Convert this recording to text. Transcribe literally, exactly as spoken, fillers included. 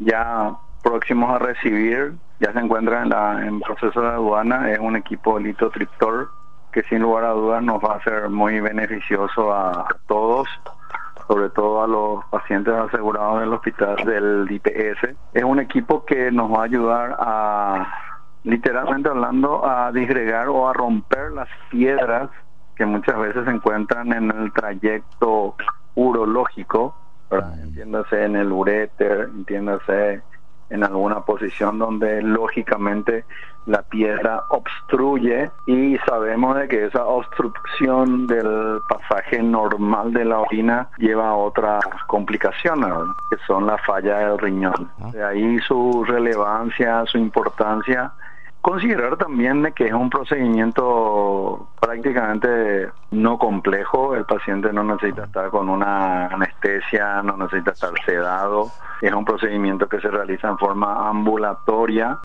ya próximos a recibir, ya se encuentran en, la, en proceso de aduana. Es un equipo litotriptor que sin lugar a dudas nos va a ser muy beneficioso a, a todos, sobre todo a los pacientes asegurados del hospital del I P S. Es un equipo que nos va a ayudar a, literalmente hablando, a disgregar o a romper las piedras que muchas veces se encuentran en el trayecto urológico, ¿verdad? Entiéndase en el uréter, entiéndase en alguna posición donde lógicamente la piedra obstruye, y sabemos de que esa obstrucción del pasaje normal de la orina lleva a otras complicaciones, ¿verdad? Que son la falla del riñón. De ahí su relevancia, su importancia. Considerar también de que es un procedimiento prácticamente no complejo. El paciente no necesita estar con una anestesia, no necesita estar sedado. Es un procedimiento que se realiza en forma ambulatoria.